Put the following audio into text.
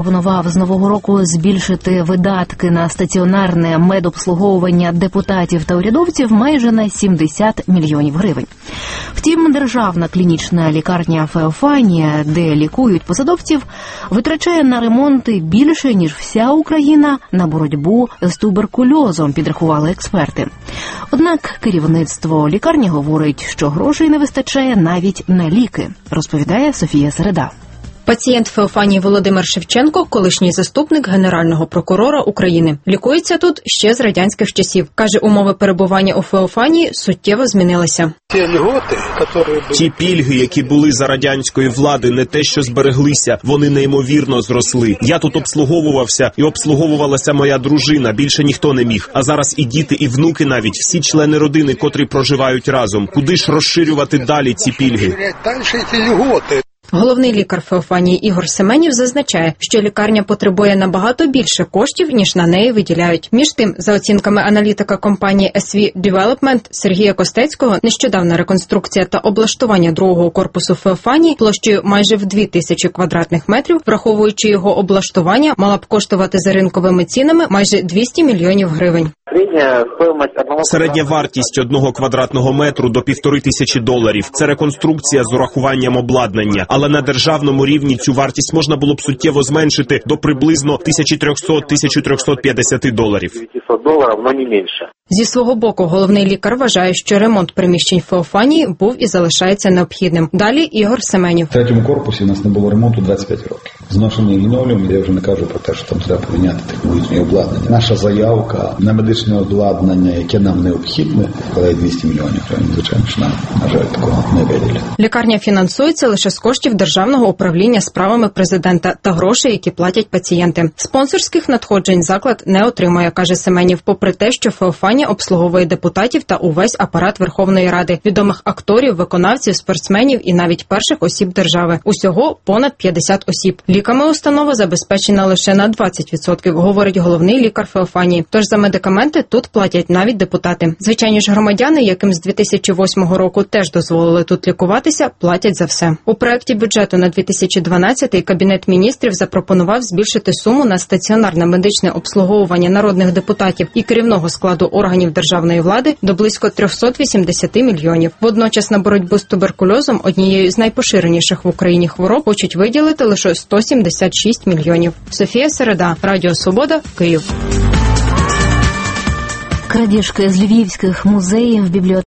Пропонував з нового року збільшити видатки на стаціонарне медобслуговування депутатів та урядовців майже на 70 мільйонів гривень. Втім, державна клінічна лікарня Феофанія, де лікують посадовців, витрачає на ремонти більше, ніж вся Україна на боротьбу з туберкульозом, підрахували експерти. Однак керівництво лікарні говорить, що грошей не вистачає навіть на ліки, розповідає Софія Середа. Пацієнт Феофанії Володимир Шевченко – колишній заступник Генерального прокурора України. Лікується тут ще з радянських часів. Каже, умови перебування у Феофанії суттєво змінилися. Ті пільги, які були за радянської влади, не те, що збереглися, вони неймовірно зросли. Я тут обслуговувався і обслуговувалася моя дружина, більше ніхто не міг. А зараз і діти, і внуки навіть, всі члени родини, котрі проживають разом. Куди ж розширювати далі ці пільги? Головний лікар Феофанії Ігор Семенів зазначає, що лікарня потребує набагато більше коштів, ніж на неї виділяють. Між тим, за оцінками аналітика компанії SV Development Сергія Костецького, нещодавна реконструкція та облаштування другого корпусу Феофанії площею майже в 2000 квадратних метрів, враховуючи його облаштування, мала б коштувати за ринковими цінами майже 200 мільйонів гривень. Середня вартість 1 квадратного метру до $1500. Це реконструкція з урахуванням обладнання. Але на державному рівні цю вартість можна було б суттєво зменшити до приблизно $1300–1350. Зі свого боку, головний лікар вважає, що ремонт приміщень Феофанії був і залишається необхідним. Далі Ігор Семенів. В третьому корпусі у нас не було ремонту 25 років. Зношений лінолеум, я вже не кажу про те, що там треба поміняти технологічне обладнання. Наша заявка на медичне обладнання, яке нам необхідне, складає 200 мільйонів гривень. Звичайно, що нам, на жаль, такого не виділять. Лікарня фінансується лише з коштів Державного управління справами президента та грошей, які платять пацієнти. Спонсорських надходжень заклад не отримує, каже Семенів, попри те, що Феофанія обслуговує депутатів та увесь апарат Верховної Ради, відомих акторів, виконавців, спортсменів і навіть перших осіб держави. Усього понад 50 осіб. Ліками установа забезпечена лише на 20%, говорить головний лікар Феофанії. Тож за медикаменти тут платять навіть депутати. Звичайні ж громадяни, яким з 2008 року теж дозволили тут лікуватися, платять за все. У проекті бюджету на 2012 Кабінет міністрів запропонував збільшити суму на стаціонарне медичне обслуговування народних депутатів і керівного складу органів державної влади до близько 380 мільйонів. Водночас на боротьбу з туберкульозом, однією з найпоширеніших в Україні хвороб, хочуть виділити лише 176 мільйонів. Софія Середа, Радіо Свобода, Київ. Крадіжки з львівських музеїв, бібліотек